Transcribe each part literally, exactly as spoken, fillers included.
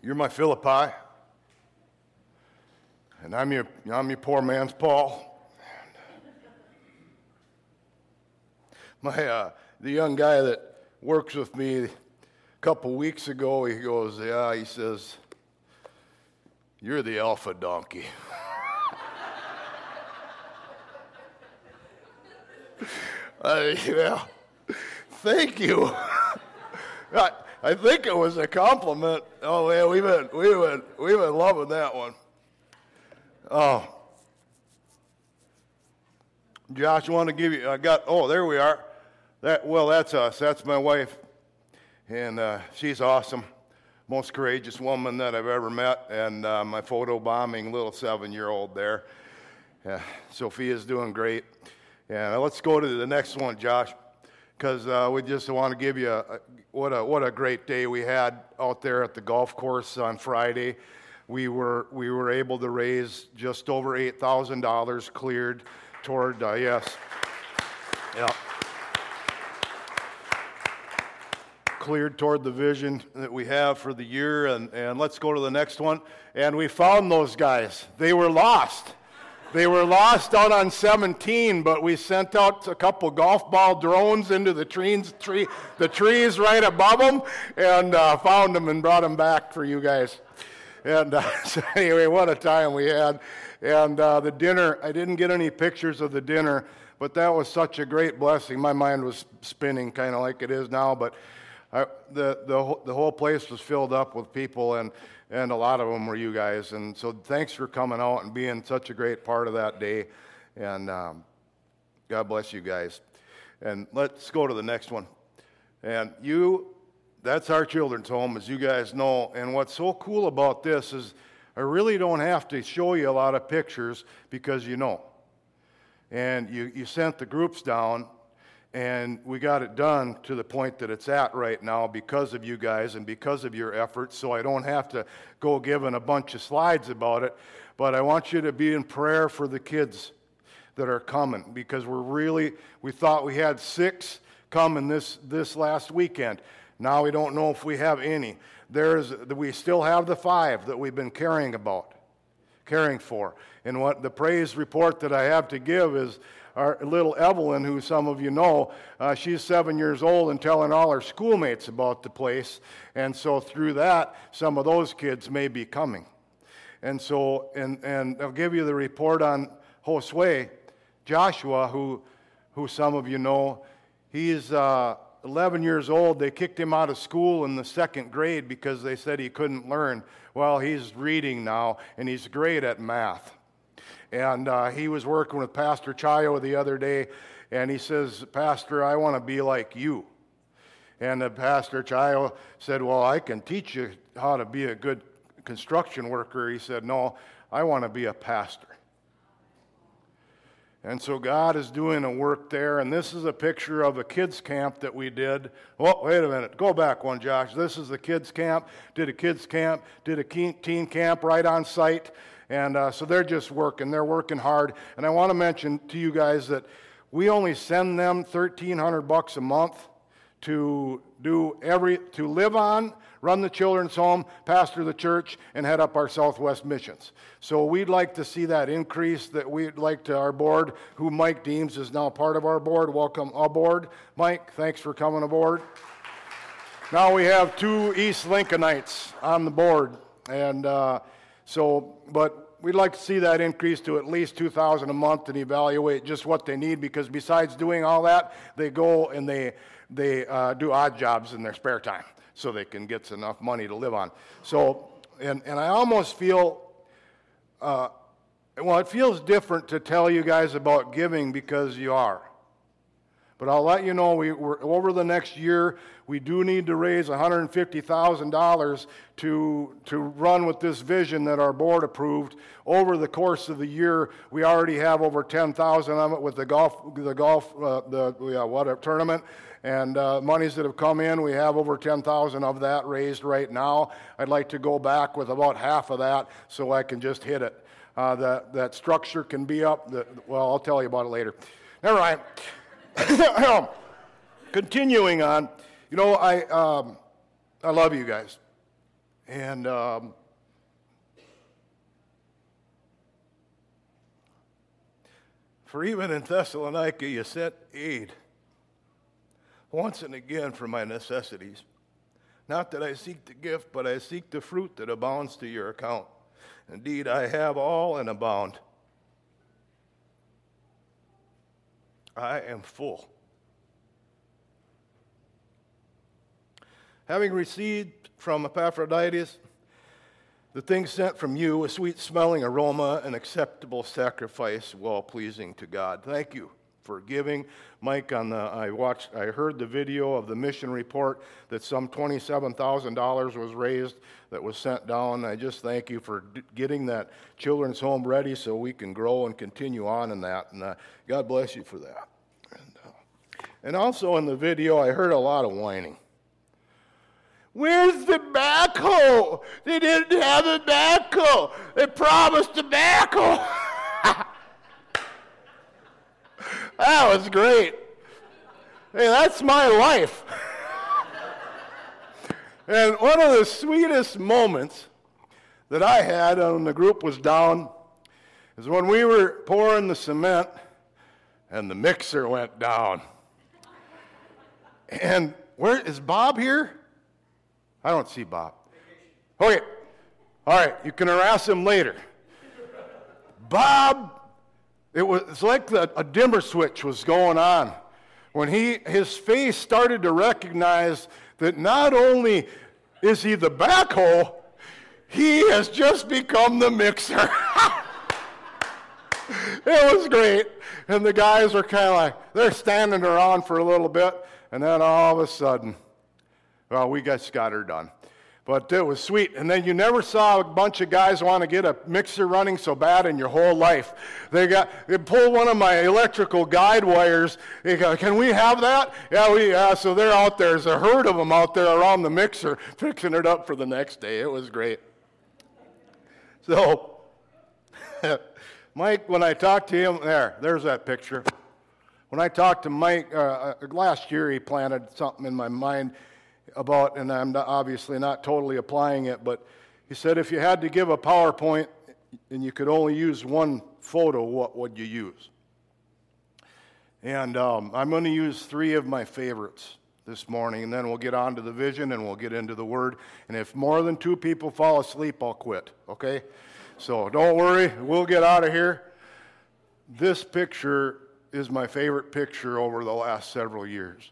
You're my Philippi, and I'm your, I'm your poor man's Paul. My, uh, the young guy that works with me a couple weeks ago, he goes, yeah, he says, you're the alpha donkey. uh, yeah, thank you. I, I think it was a compliment. Oh man, we've been we've been we've been loving that one. Oh, Josh, I want to give you. I got. Oh, there we are. That well, that's us. That's my wife, and uh, she's awesome, most courageous woman that I've ever met. And uh, my photo bombing little seven-year-old there. Yeah, Sophia's doing great. And let's go to the next one, Josh, because uh, we just want to give you a, what a what a great day we had out there at the golf course on Friday. We were we were able to raise just over eight thousand dollars cleared toward uh, yes, yeah, cleared toward the vision that we have for the year. And and let's go to the next one. And we found those guys. They were lost. They were lost out on seventeen, but we sent out a couple golf ball drones into the trees, tree, the trees right above them, and uh, found them and brought them back for you guys. And uh, so anyway, what a time we had. And uh, the dinner, I didn't get any pictures of the dinner, but that was such a great blessing. My mind was spinning kind of like it is now, but I, the, the, the whole place was filled up with people, and And a lot of them were you guys. And so thanks for coming out and being such a great part of that day. And um, God bless you guys. And let's go to the next one. And you, that's our children's home, as you guys know. And what's so cool about this is I really don't have to show you a lot of pictures because you know. And you, you sent the groups down. And we got it done to the point that it's at right now because of you guys and because of your efforts, so I don't have to go giving a bunch of slides about it. But I want you to be in prayer for the kids that are coming, because we're really, we thought we had six coming this, this last weekend. Now we don't know if we have any. There's, we still have the five that we've been caring about, caring for. And what the praise report that I have to give is our little Evelyn, who some of you know, uh, she's seven years old and telling all her schoolmates about the place. And so through that, some of those kids may be coming. And so, and, and I'll give you the report on Josue, Joshua, who, who some of you know. He's uh, eleven years old. They kicked him out of school in the second grade because they said he couldn't learn. Well, he's reading now, and he's great at math. And uh, he was working with Pastor Chayo the other day, and he says, Pastor, I want to be like you. And the Pastor Chayo said, well, I can teach you how to be a good construction worker. He said, no, I want to be a pastor. And so God is doing a work there, and this is a picture of a kids camp that we did. Oh, wait a minute. Go back one, Josh. This is the kids camp. Did a kids camp, did a teen camp right on site. And uh, so they're just working. They're working hard. And I want to mention to you guys that we only send them thirteen hundred bucks a month to do every to live on, run the children's home, pastor the church, and head up our Southwest missions. So we'd like to see that increase. That we'd like to our board, who Mike Deems is now part of our board. Welcome aboard, Mike. Thanks for coming aboard. Now we have two East Lincolnites on the board, and uh, so but. We'd like to see that increase to at least two thousand dollars a month and evaluate just what they need, because besides doing all that, they go and they they uh, do odd jobs in their spare time so they can get enough money to live on. So, and, and I almost feel, uh, well, it feels different to tell you guys about giving because you are. But I'll let you know, we, we're, over the next year, we do need to raise one hundred fifty thousand dollars to, to run with this vision that our board approved. Over the course of the year, we already have over ten thousand dollars of it with the golf, the golf, uh, the yeah, what tournament, and uh, monies that have come in. We have over ten thousand dollars of that raised right now. I'd like to go back with about half of that so I can just hit it. Uh, that that structure can be up. The, well, I'll tell you about it later. All right. Continuing on, you know, I um, I love you guys, And um, for even in Thessalonica you sent aid once and again for my necessities. Not that I seek the gift, but I seek the fruit that abounds to your account. Indeed, I have all and abound. I am full. Having received from Epaphroditus the things sent from you, a sweet-smelling aroma, an acceptable sacrifice, well-pleasing to God. Thank you for giving. Mike, on the I watched, I heard the video of the mission report that some twenty-seven thousand dollars was raised that was sent down. I just thank you for d- getting that children's home ready so we can grow and continue on in that. And uh, God bless you for that. And, uh, and also in the video, I heard a lot of whining. Where's the backhoe? They didn't have a backhoe. They promised a backhoe. That was great. Hey, that's my life. And one of the sweetest moments that I had when the group was down is when we were pouring the cement and the mixer went down. And where is Bob here? I don't see Bob. Okay. All right, you can harass him later. Bob, it was it's like the, a dimmer switch was going on when he his face started to recognize that not only is he the backhoe, he has just become the mixer. It was great. And the guys were kind of like, they're standing around for a little bit, and then all of a sudden, well, we just got her done. But it was sweet. And then you never saw a bunch of guys want to get a mixer running so bad in your whole life. They got they pulled one of my electrical guide wires. They go, can we have that? Yeah, we yeah. So they're out there. There's a herd of them out there around the mixer fixing it up for the next day. It was great. So, Mike, when I talked to him, there, there's that picture. When I talked to Mike uh, last year, he planted something in my mind about, and I'm not, obviously not totally applying it, but he said if you had to give a PowerPoint and you could only use one photo, what would you use? And um, I'm going to use three of my favorites this morning, and then we'll get on to the vision and we'll get into the Word. And if more than two people fall asleep, I'll quit, okay? So don't worry, we'll get out of here. This picture is my favorite picture over the last several years.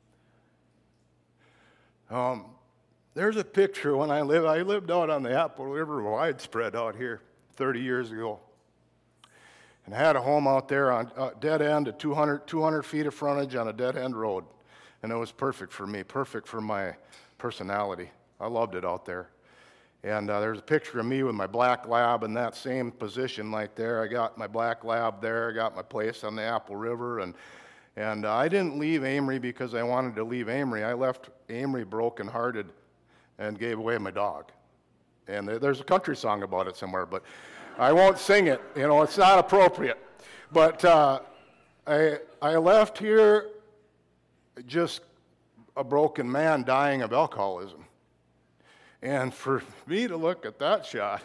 Um, there's a picture when I lived, I lived out on the Apple River widespread out here thirty years ago. And I had a home out there on a dead end, a two hundred, two hundred feet of frontage on a dead end road. And it was perfect for me, perfect for my personality. I loved it out there. And uh, there's a picture of me with my black lab in that same position like there. I got my black lab there, I got my place on the Apple River, and And uh, I didn't leave Amory because I wanted to leave Amory. I left Amory brokenhearted and gave away my dog. And there, there's a country song about it somewhere, but I won't sing it. You know, it's not appropriate. But uh, I, I left here just a broken man dying of alcoholism. And for me to look at that shot,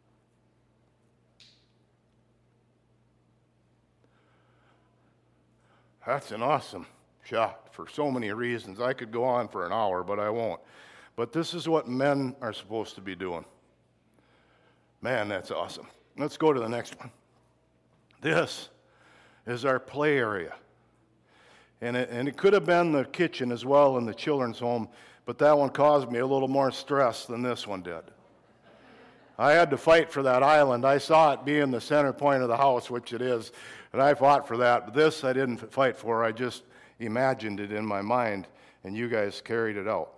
that's an awesome shot for so many reasons. I could go on for an hour, but I won't. But this is what men are supposed to be doing. Man, that's awesome. Let's go to the next one. This is our play area. And it, and it could have been the kitchen as well in the children's home, but that one caused me a little more stress than this one did. I had to fight for that island. I saw it being the center point of the house, which it is, and I fought for that. But this I didn't fight for. I just imagined it in my mind, and you guys carried it out.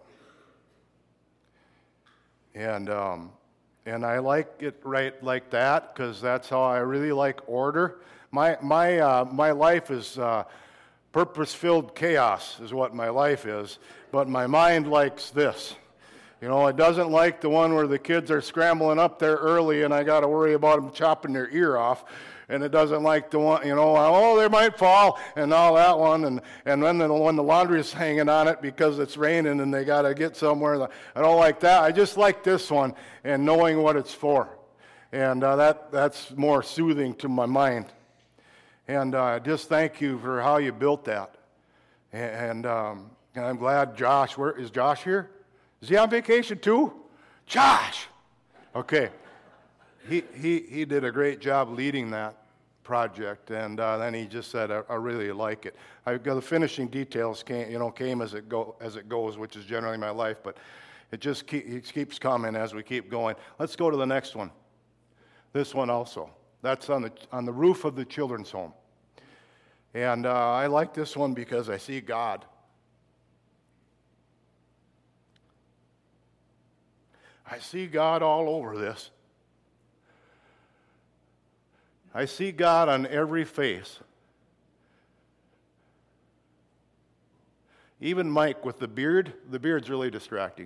And um, and I like it right like that because that's how I really like order. My my uh, my life is uh, purpose-filled chaos is what my life is, but my mind likes this. You know, it doesn't like the one where the kids are scrambling up there early and I got to worry about them chopping their ear off. and it doesn't like the one, you know, oh, they might fall, and all that one, and, and then the, when the laundry is hanging on it because it's raining and they got to get somewhere. I don't like that. I just like this one and knowing what it's for. And uh, that that's more soothing to my mind. And uh, just thank you for how you built that. And, um, and I'm glad Josh, where is Josh here? Is he on vacation too? Josh! Okay. He, he, he did a great job leading that project, and uh, then he just said, I, I really like it. I got the finishing details came, you know, came as it go as it goes, which is generally my life, but it just keep, it keeps coming as we keep going. Let's go to the next one. This one also. That's on the on the roof of the children's home. And uh, I like this one because I see God. I see God all over this. I see God on every face. Even Mike with the beard, the beard's really distracting.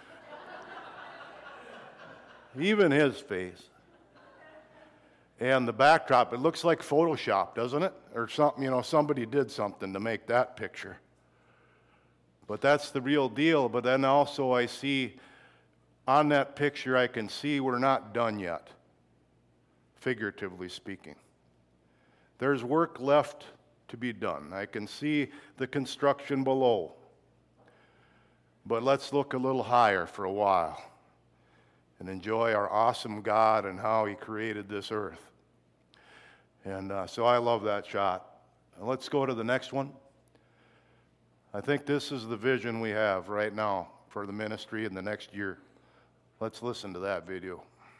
Even his face. And the backdrop, it looks like Photoshop, doesn't it? Or something, you know, somebody did something to make that picture. But that's the real deal. But then also I see, on that picture, I can see we're not done yet, figuratively speaking. There's work left to be done. I can see the construction below. But let's look a little higher for a while and enjoy our awesome God and how He created this earth. And uh, so I love that shot. And let's go to the next one. I think this is the vision we have right now for the ministry in the next year. Let's listen to that video.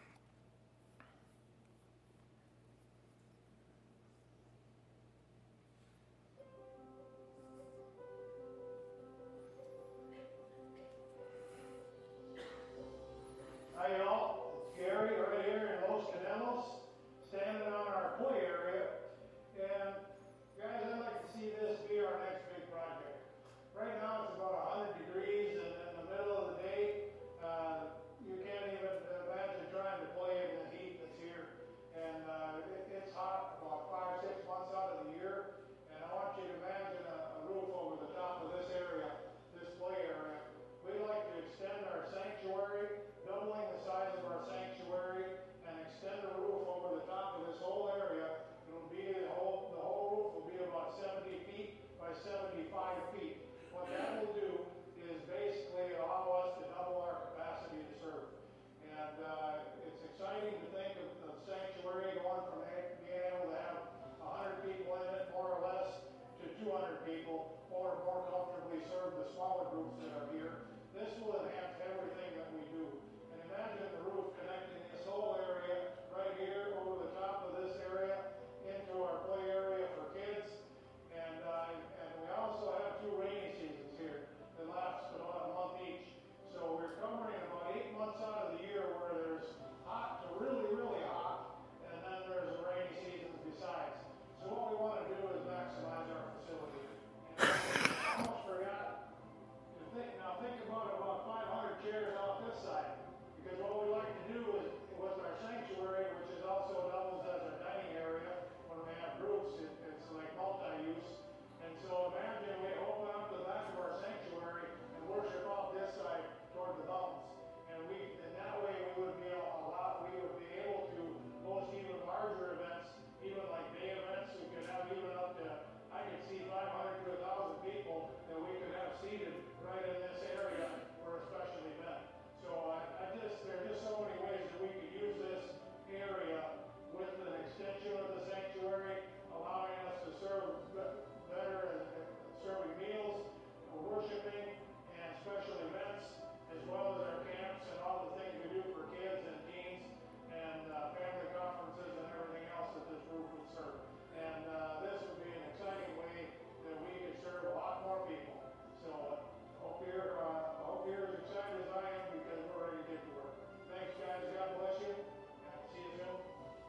Hi y'all, it's Gary right here in Los Canelos, standing on our play area. And guys, I'd like to see this be our next big project. Right now it's about one hundred degrees and in the middle of the day, uh, you can't even imagine trying to play in the heat that's here. And uh, it, it's hot about five, six months out of the year. And I want you to imagine a, a roof over the top of this area, this play area. We'd like to extend our sanctuary, doubling the size of our sanctuary, and extend the roof over the top of this whole area. It'll be the whole the whole roof will be about seventy feet by seventy-five feet. What that will do is basically allow us to double our capacity to serve. And uh, it's exciting to think of the sanctuary going from being able to have one hundred people in it, more or less, to two hundred people, or more comfortably serve the smaller groups that are here. This will enhance everything that we do. And imagine the roof connecting this whole area right here over the top of this area into our play area for kids. And uh, and we also have two rainy seasons here that last about a month each. So we're covering about eight months out of the year where there's hot to really, really hot, and then there's the rainy seasons besides. So what we want to do is maximize our facility. And I almost forgot. Think, now think about about five hundred chairs off this side, because what we like to do is, with our sanctuary, which is also doubles as a dining area, when we have groups, it, it's like multi-use. And so imagine we open up the back of our sanctuary and worship off this side toward the mountains. And we, and that way we would be a lot, we would be able to host even larger events, even like day events. We could have even up to, I could see five hundred to one thousand people that we could have seated right in this area for a special event. So I, I just, there are just so many ways that we could use this area with an extension of the sanctuary, allowing us to serve better, uh, serving meals, worshiping, and special events, as well as our camps and all the things we do for kids and teens, and uh, family conferences and everything else that this roof would serve. And uh, this would be an exciting way that we could serve a lot more people. So I hope you're, uh, I hope you're as excited as I am, because we're ready to get to work. Thanks, guys. God bless you. And see you soon.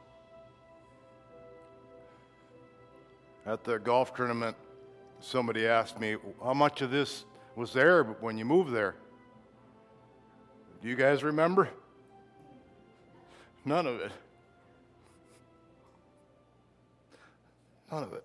At the golf tournament, somebody asked me, how much of this was there when you moved there? Do you guys remember? None of it. None of it.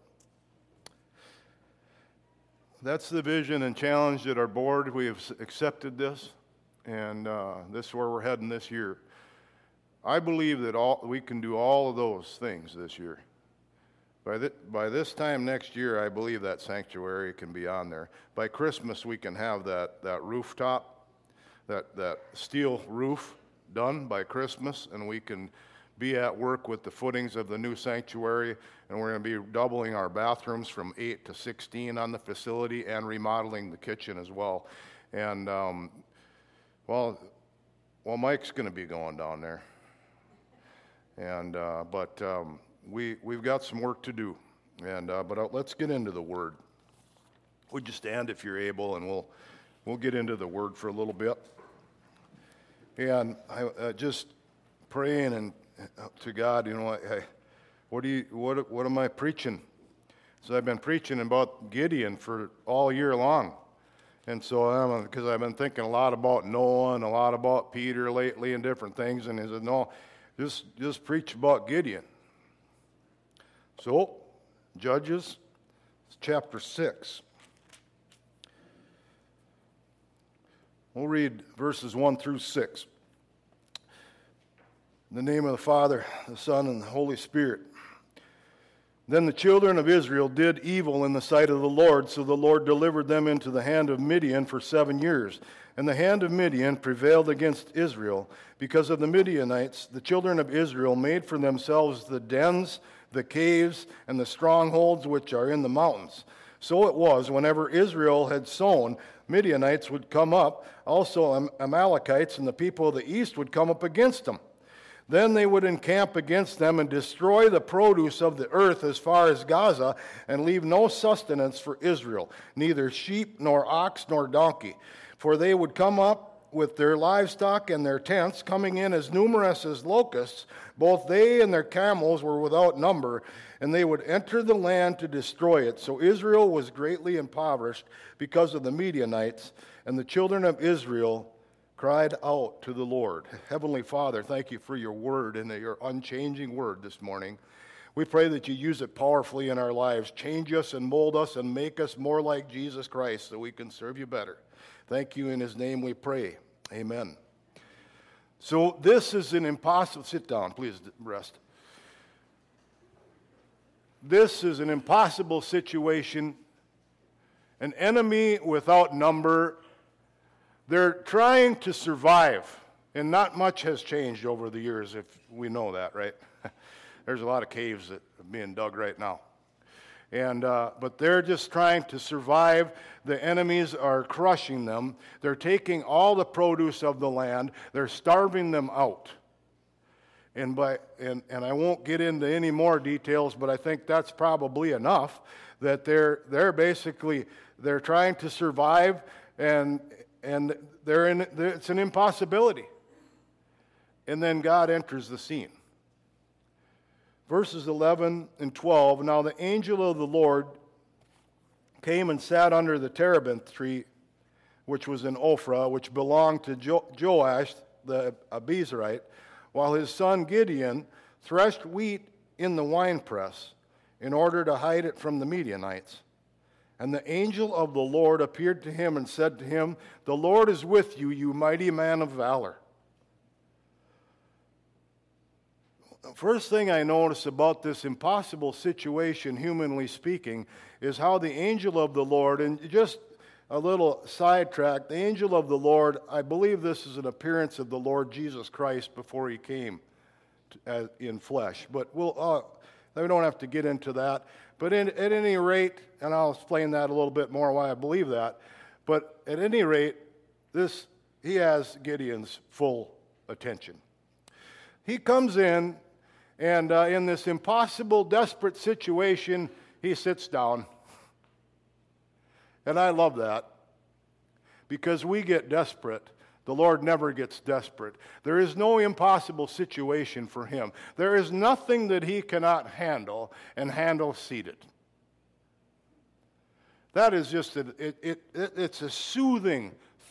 That's the vision and challenge at our board. We have accepted this, and uh, this is where we're heading this year. I believe that all, we can do all of those things this year. By, th- by this time next year, I believe that sanctuary can be on there. By Christmas, we can have that, that rooftop, that, that steel roof done by Christmas, and we can be at work with the footings of the new sanctuary, and we're going to be doubling our bathrooms from eight to sixteen on the facility and remodeling the kitchen as well. And, um, well, well, Mike's going to be going down there. And, uh, but um, we, we've got some work to do. And, uh, but uh, let's get into the Word. Would you stand if you're able, and we'll, we'll get into the Word for a little bit. And I uh, just praying and to God, you know, hey, what do you, what, what am I preaching? So I've been preaching about Gideon for all year long, and so I'm because I've been thinking a lot about Noah and a lot about Peter lately and different things, and he said, no, just just preach about Gideon. So, Judges, chapter six. We'll read verses one through six. In the name of the Father, the Son, and the Holy Spirit. Then the children of Israel did evil in the sight of the Lord, so the Lord delivered them into the hand of Midian for seven years. And the hand of Midian prevailed against Israel. Because of the Midianites, the children of Israel made for themselves the dens, the caves, and the strongholds which are in the mountains. So it was, whenever Israel had sown, Midianites would come up, also Amalekites and the people of the east would come up against them. Then they would encamp against them and destroy the produce of the earth as far as Gaza, and leave no sustenance for Israel, neither sheep nor ox nor donkey. For they would come up with their livestock and their tents, coming in as numerous as locusts. Both they and their camels were without number, and they would enter the land to destroy it. So Israel was greatly impoverished because of the Midianites, and the children of Israel cried out to the Lord. Heavenly Father, thank you for your word and your unchanging word this morning. We pray that you use it powerfully in our lives. Change us and mold us and make us more like Jesus Christ so we can serve you better. Thank you. In his name we pray. Amen. So this is an impossible... Sit down, please rest. This is an impossible situation. An enemy without number. They're trying to survive, and not much has changed over the years, if we know that, right? There's a lot of caves that are being dug right now. And uh, but they're just trying to survive. The enemies are crushing them. They're taking all the produce of the land. They're starving them out. And by and, and I won't get into any more details, but I think that's probably enough, that they're they're basically they're trying to survive, and And they're in, it's an impossibility. And then God enters the scene. Verses eleven and twelve, now the angel of the Lord came and sat under the terebinth tree, which was in Ophrah, which belonged to jo- Joash the Abiezrite, while his son Gideon threshed wheat in the winepress in order to hide it from the Midianites. And the angel of the Lord appeared to him and said to him, "The Lord is with you, you mighty man of valor." First thing I notice about this impossible situation, humanly speaking, is how the angel of the Lord, and just a little sidetrack, the angel of the Lord, I believe this is an appearance of the Lord Jesus Christ before he came to, uh, in flesh. But we'll, uh, we don't have to get into that. But in, at any rate, and I'll explain that a little bit more why I believe that, but at any rate, this he has Gideon's full attention. He comes in, and uh, in this impossible, desperate situation, he sits down. And I love that, because we get desperate. The Lord never gets desperate. There is no impossible situation for him. There is nothing that he cannot handle and handle seated. That is just, a, it, it, it, it's a soothing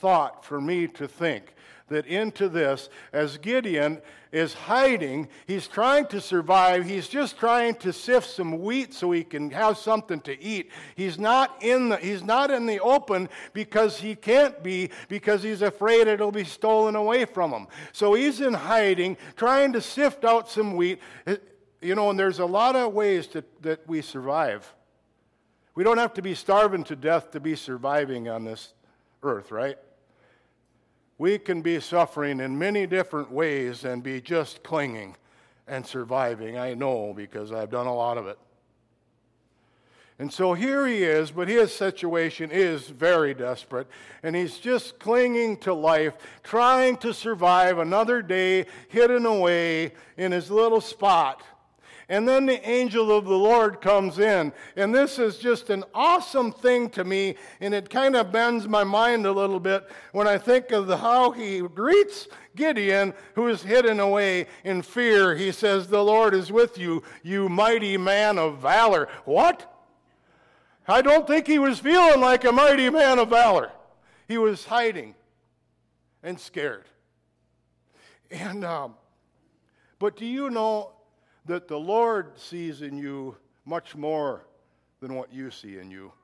thought for me to think that into this, as Gideon is hiding, he's trying to survive. He's just trying to sift some wheat so he can have something to eat. He's not in the, he's not in the open because he can't be, because he's afraid it'll be stolen away from him. So he's in hiding, trying to sift out some wheat. You know, and there's a lot of ways to, that we survive. We don't have to be starving to death to be surviving on this earth, right? We can be suffering in many different ways and be just clinging and surviving. I know because I've done a lot of it. And so here he is, but his situation is very desperate, and he's just clinging to life, trying to survive another day hidden away in his little spot. And then the angel of the Lord comes in. And this is just an awesome thing to me, and it kind of bends my mind a little bit when I think of the, how he greets Gideon, who is hidden away in fear. He says, "The Lord is with you, you mighty man of valor." What? I don't think he was feeling like a mighty man of valor. He was hiding and scared. And um, but do you know that the Lord sees in you much more than what you see in you?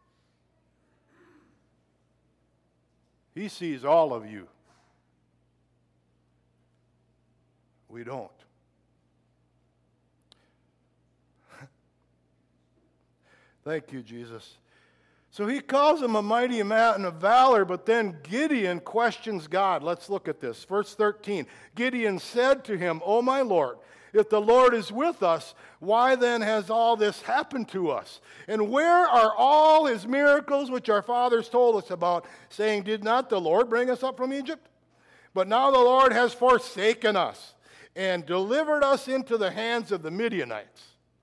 He sees all of you. We don't. Thank you, Jesus. So he calls him a mighty man of valor, but then Gideon questions God. Let's look at this. Verse thirteen. Gideon said to him, "O my Lord, if the Lord is with us, why then has all this happened to us? And where are all his miracles which our fathers told us about, saying, did not the Lord bring us up from Egypt? But now the Lord has forsaken us and delivered us into the hands of the Midianites."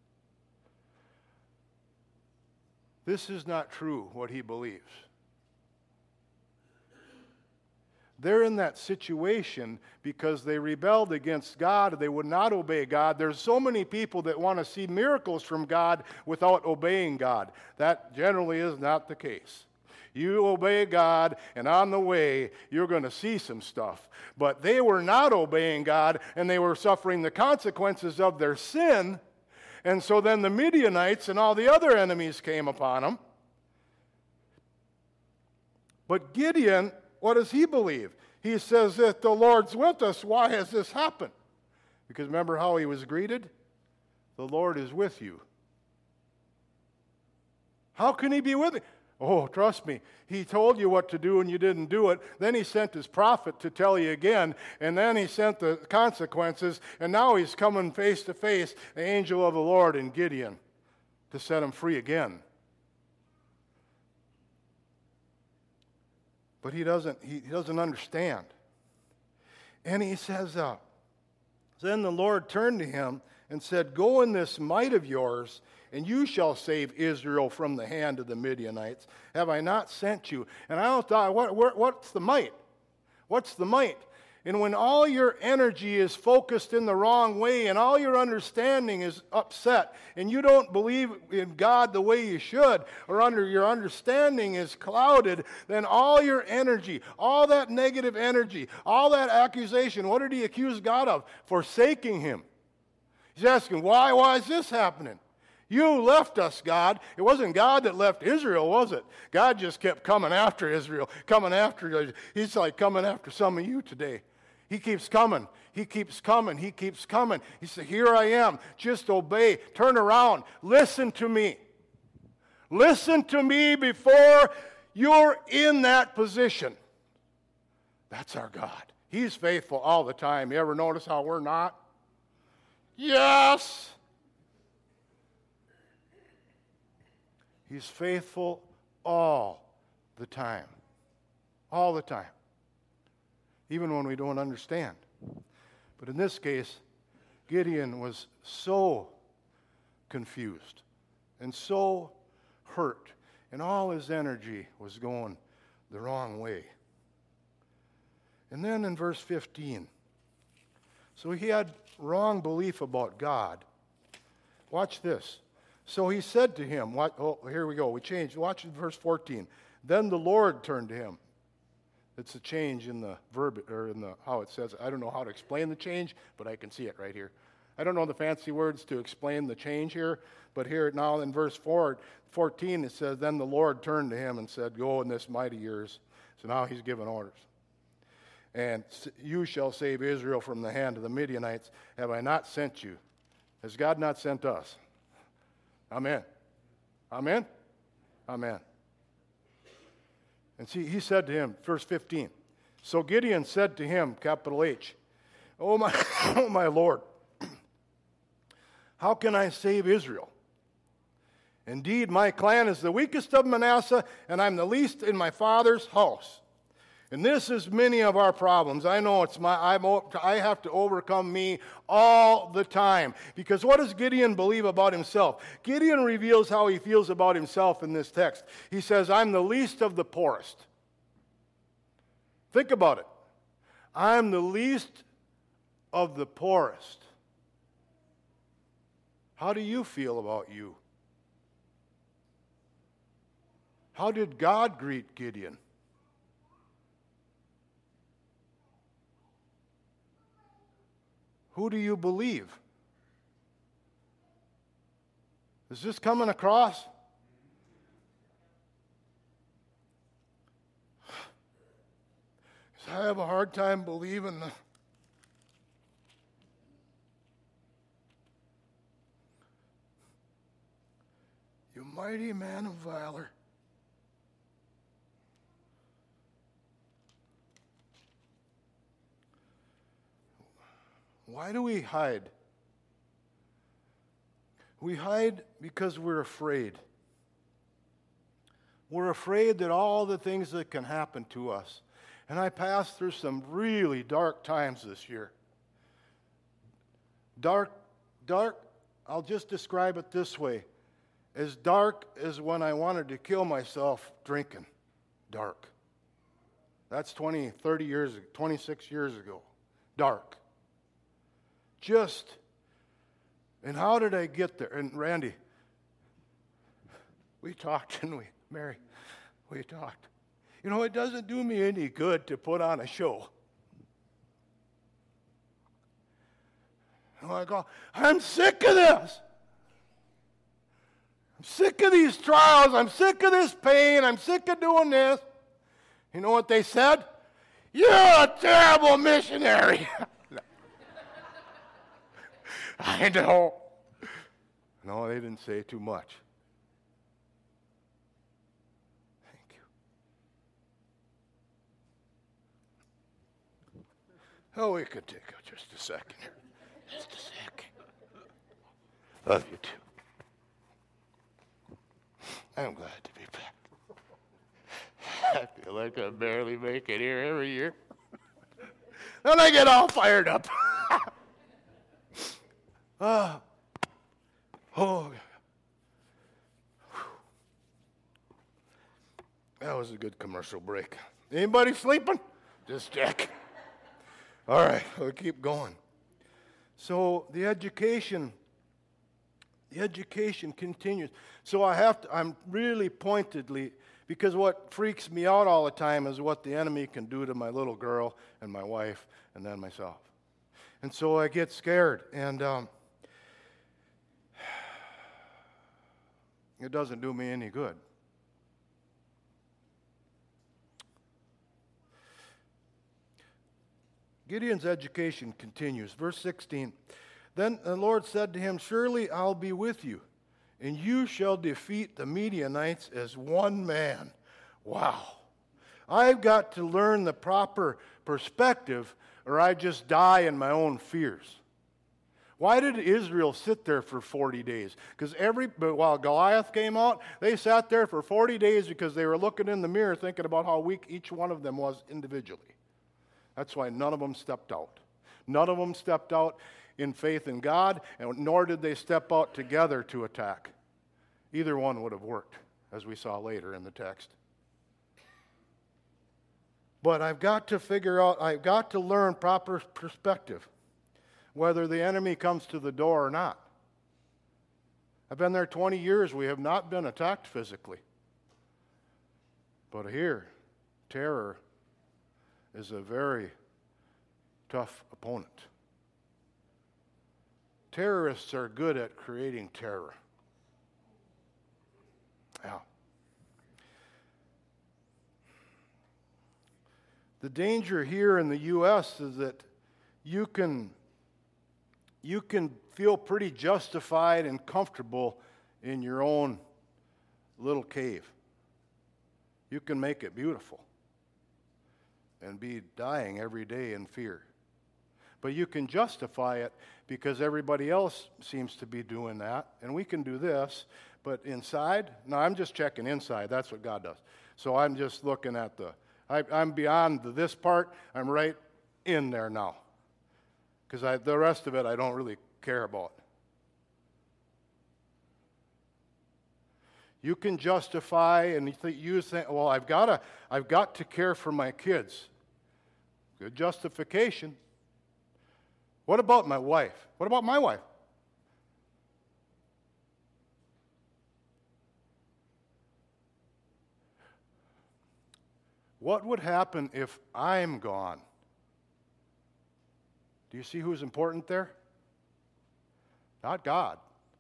This is not true, what he believes. They're in that situation because they rebelled against God. They would not obey God. There's so many people that want to see miracles from God without obeying God. That generally is not the case. You obey God, and on the way, you're going to see some stuff. But they were not obeying God, and they were suffering the consequences of their sin. And so then the Midianites and all the other enemies came upon them. But Gideon, what does he believe? He says that the Lord's with us. Why has this happened? Because remember how he was greeted? The Lord is with you. How can he be with you? Oh, trust me, he told you what to do and you didn't do it. Then he sent his prophet to tell you again, and then he sent the consequences, and now he's coming face to face, the angel of the Lord in Gideon, to set him free again. But he doesn't, he, he doesn't understand. And he says, uh, then the Lord turned to him and said, "Go in this might of yours, and you shall save Israel from the hand of the Midianites. Have I not sent you?" And I thought, what, what, what's the might? What's the might? And when all your energy is focused in the wrong way and all your understanding is upset and you don't believe in God the way you should, or under your understanding is clouded, then all your energy, all that negative energy, all that accusation, what did he accuse God of? Forsaking him. He's asking, why, why is this happening? You left us, God. It wasn't God that left Israel, was it? God just kept coming after Israel, coming after. He's like coming after some of you today. He keeps coming. He keeps coming. He keeps coming. He said, "Here I am. Just obey. Turn around. Listen to me. Listen to me before you're in that position." That's our God. He's faithful all the time. You ever notice how we're not? Yes. He's faithful all the time. All the time. Even when we don't understand. But in this case, Gideon was so confused and so hurt, and all his energy was going the wrong way. And then in verse fifteen, so he had wrong belief about God. Watch this. So he said to him, what, oh, here we go, we changed. Watch verse fourteen. Then the Lord turned to him. It's a change in the verb, or in the how it says it. I don't know how to explain the change, but I can see it right here. I don't know the fancy words to explain the change here, but here now in verse four, fourteen it says, then the Lord turned to him and said, go in this mighty years. So now he's given orders. And you shall save Israel from the hand of the Midianites. Have I not sent you? Has God not sent us? Amen. Amen? Amen. And see, he said to him, verse fifteen, so Gideon said to him, capital H, oh my, oh my Lord, how can I save Israel? Indeed, my clan is the weakest of Manasseh, and I'm the least in my father's house. And this is many of our problems. I know it's my, I'm, I have to overcome me all the time. Because what does Gideon believe about himself? Gideon reveals how he feels about himself in this text. He says, I'm the least of the poorest. Think about it. I'm the least of the poorest. How do you feel about you? How did God greet Gideon? Who do you believe? Is this coming across? Because I have a hard time believing the you mighty man of valor. Why do we hide? We hide because we're afraid. We're afraid that all the things that can happen to us. And I passed through some really dark times this year. Dark, dark, I'll just describe it this way. As dark as when I wanted to kill myself drinking. Dark. That's twenty, thirty years, twenty-six years ago. Dark. Just, and how did I get there? And Randy, we talked, didn't we? Mary, we talked. You know, it doesn't do me any good to put on a show. And I go, I'm sick of this. I'm sick of these trials. I'm sick of this pain. I'm sick of doing this. You know what they said? You're a terrible missionary. I know. No, they didn't say too much. Thank you. Oh, we could take just a second here. Just a second. Love you too. I'm glad to be back. I feel like I barely make it here every year. Then I get all fired up. Uh, oh, that was a good commercial break. Anybody sleeping? Just check. All right, we'll keep going. So the education, the education continues. So I have to, I'm really pointedly, because what freaks me out all the time is what the enemy can do to my little girl and my wife and then myself. And so I get scared, and um, it doesn't do me any good. Gideon's education continues. Verse sixteen. Then the Lord said to him, surely I'll be with you, and you shall defeat the Midianites as one man. Wow. I've got to learn the proper perspective, or I just die in my own fears. Why did Israel sit there for forty days? Because every, but while Goliath came out, they sat there for forty days because they were looking in the mirror thinking about how weak each one of them was individually. That's why none of them stepped out. None of them stepped out in faith in God, and nor did they step out together to attack. Either one would have worked, as we saw later in the text. But I've got to figure out, I've got to learn proper perspective, whether the enemy comes to the door or not. I've been there twenty years. We have not been attacked physically. But here, terror is a very tough opponent. Terrorists are good at creating terror. Yeah. The danger here in the U S is that you can, you can feel pretty justified and comfortable in your own little cave. You can make it beautiful and be dying every day in fear. But you can justify it because everybody else seems to be doing that, and we can do this, but inside, no, I'm just checking inside. That's what God does. So I'm just looking at the, I, I'm beyond the, this part. I'm right in there now. Because the rest of it I don't really care about. You can justify and you think, you think well, I've got to, I've got to care for my kids. Good justification. What about my wife? What about my wife? What would happen if I'm gone? Do you see who's important there? Not God.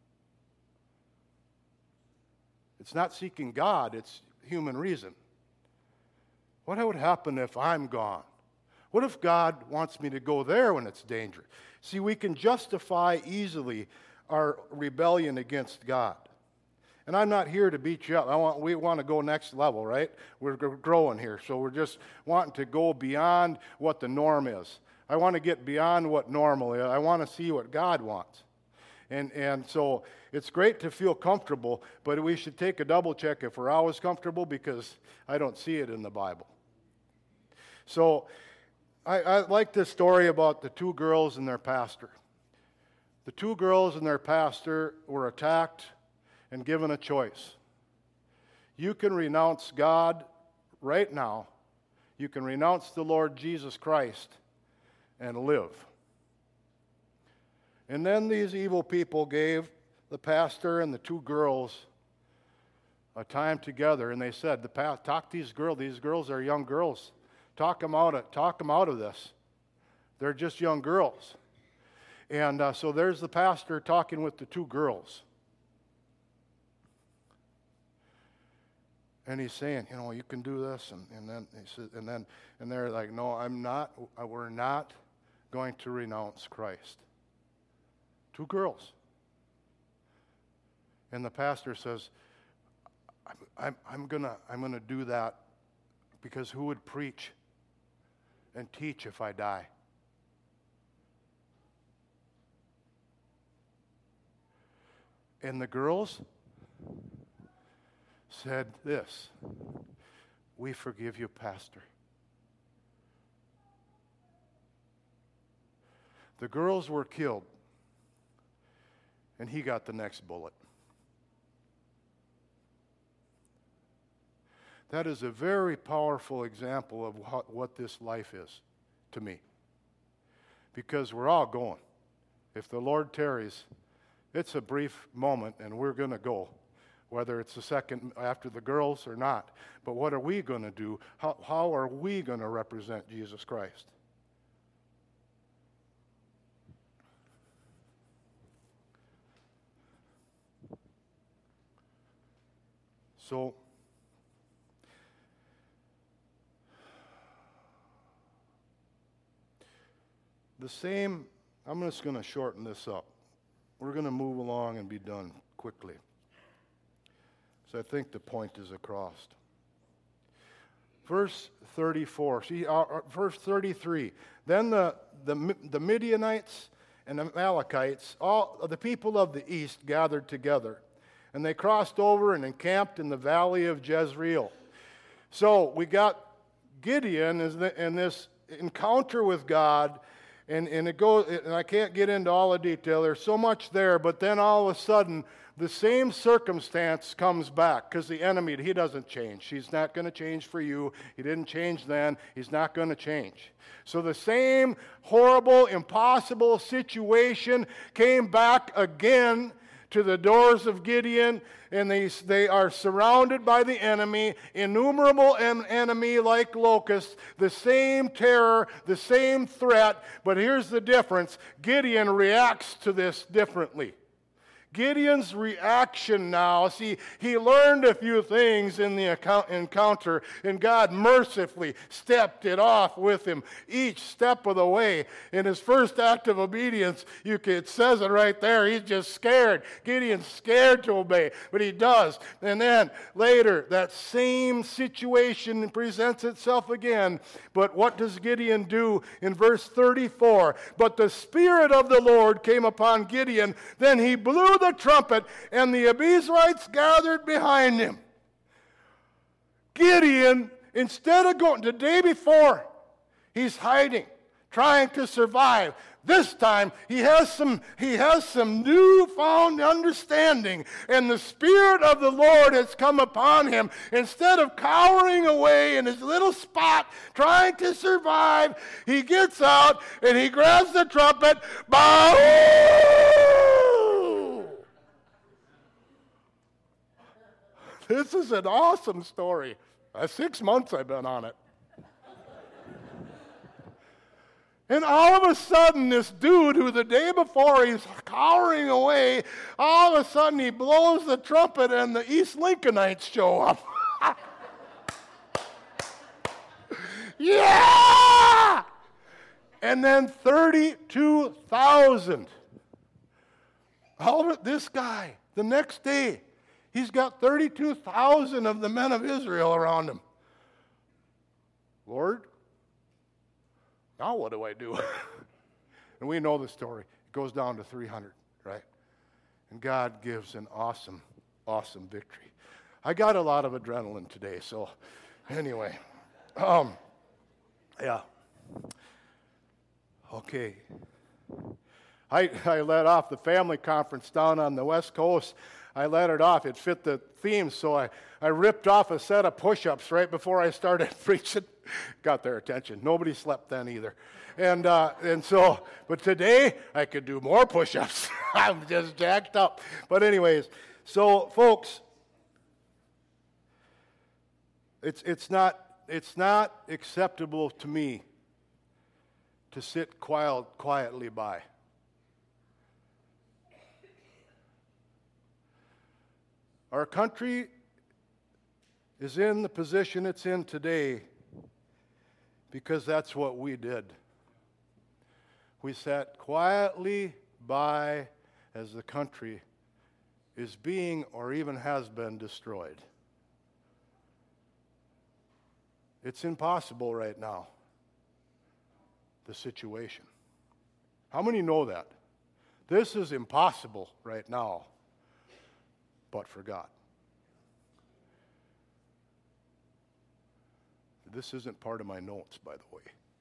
It's not seeking God, it's human reason. What would happen if I'm gone? What if God wants me to go there when it's dangerous? See, we can justify easily our rebellion against God. And I'm not here to beat you up. I want, we want to go next level, right? We're growing here, so we're just wanting to go beyond what the norm is. I want to get beyond what normal is. I want to see what God wants. And, and so it's great to feel comfortable, but we should take a double check if we're always comfortable, because I don't see it in the Bible. So I, I like this story about the two girls and their pastor. The two girls and their pastor were attacked and given a choice. You can renounce God right now. You can renounce the Lord Jesus Christ and live. And then these evil people gave the pastor and the two girls a time together, and they said, "The pa- talk these girls. These girls are young girls. Talk them out of talk them out of this. They're just young girls." And uh, so there's the pastor talking with the two girls. And he's saying, you know, you can do this, and, and then he said, and then and they're like, no, I'm not. We're not going to renounce Christ. Two girls. And the pastor says, I'm, I'm, I'm gonna I'm gonna do that, because who would preach and teach if I die? And the girls said this, "We forgive you, Pastor." The girls were killed, and he got the next bullet. That is a very powerful example of what, what this life is to me. Because we're all going. If the Lord tarries, it's a brief moment, and we're going to go. Whether it's the second after the girls or not. But what are we going to do? How, how are we going to represent Jesus Christ? So, the same, I'm just going to shorten this up. We're going to move along and be done quickly. So I think the point is across. Verse thirty-four, see, uh, verse thirty-three. Then the, the, the Midianites and the Amalekites, all the people of the east, gathered together. And they crossed over and encamped in the valley of Jezreel. So we got Gideon in this encounter with God, and, and it goes, and I can't get into all the detail. There's so much there, but then all of a sudden, the same circumstance comes back, because the enemy, he doesn't change. He's not going to change for you. He didn't change then. He's not going to change. So the same horrible, impossible situation came back again to the doors of Gideon, and they, they are surrounded by the enemy, innumerable en- enemy like locusts, the same terror, the same threat, but here's the difference. Gideon reacts to this differently. Gideon's reaction now, see, he learned a few things in the account, encounter, and God mercifully stepped it off with him each step of the way. In his first act of obedience, you can, it says it right there, he's just scared. Gideon's scared to obey, but he does. And then later, that same situation presents itself again. But what does Gideon do in verse thirty-four? But the Spirit of the Lord came upon Gideon, then he blew the trumpet, and the Abiezrites gathered behind him. Gideon, instead of going, the day before, he's hiding, trying to survive. This time, he has some, he has some newfound understanding, and the Spirit of the Lord has come upon him. Instead of cowering away in his little spot, trying to survive, he gets out, and he grabs the trumpet. Bah! This is an awesome story. Uh, six months I've been on it. And all of a sudden, this dude who the day before he's cowering away, all of a sudden he blows the trumpet and the East Lincolnites show up. Yeah! And then thirty-two thousand. All of it, this guy, the next day, he's got thirty-two thousand of the men of Israel around him. Lord, now what do I do? And we know the story. It goes down to three hundred, right? And God gives an awesome, awesome victory. I got a lot of adrenaline today, so anyway. Um, yeah. Okay. I, I led off the family conference down on the West Coast. I let it off. It fit the theme, so I, I ripped off a set of push-ups right before I started preaching. Got their attention. Nobody slept then either. And uh, and so, but today I could do more push-ups. I'm just jacked up. But anyways, so folks, it's it's not it's not acceptable to me to sit quiet, quietly by. Our country is in the position it's in today because that's what we did. We sat quietly by as the country is being or even has been destroyed. It's impossible right now, the situation. How many know that? This is impossible right now, but for God. This isn't part of my notes, by the way.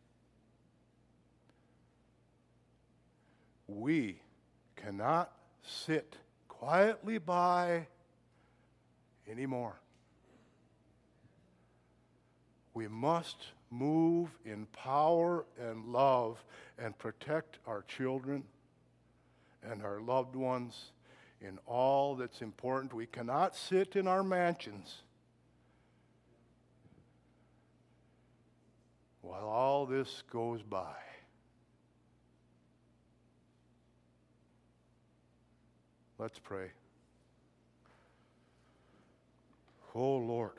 We cannot sit quietly by anymore. We must move in power and love and protect our children and our loved ones in all that's important. We cannot sit in our mansions while all this goes by. Let's pray. Oh, Lord,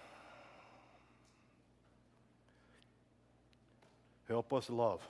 help us love.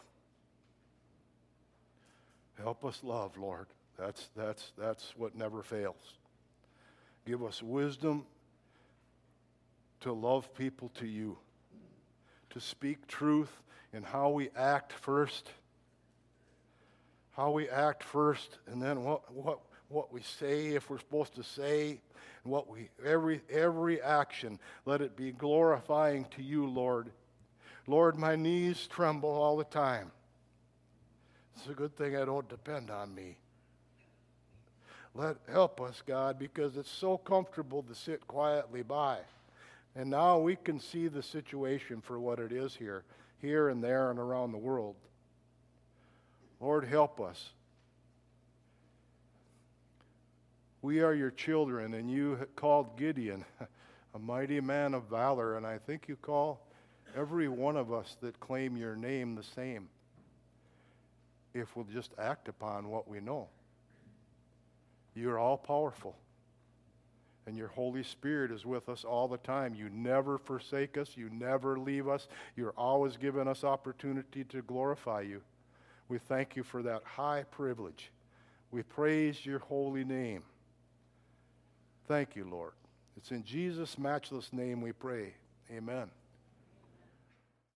Help us love, Lord. That's, that's, that's what never fails. Give us wisdom to love people to you, to speak truth in how we act first, how we act first, and then what, what, what we say if we're supposed to say, and what we every every action, let it be glorifying to you, Lord. Lord, my knees tremble all the time. It's a good thing I don't depend on me. Let help us, God, because it's so comfortable to sit quietly by. And now we can see the situation for what it is here, here and there and around the world. Lord, help us. We are your children, and you called Gideon a mighty man of valor, and I think you call every one of us that claim your name the same, if we'll just act upon what we know. You're all powerful, and your Holy Spirit is with us all the time. You never forsake us. You never leave us. You're always giving us opportunity to glorify you. We thank you for that high privilege. We praise your holy name. Thank you, Lord. It's in Jesus' matchless name we pray. Amen.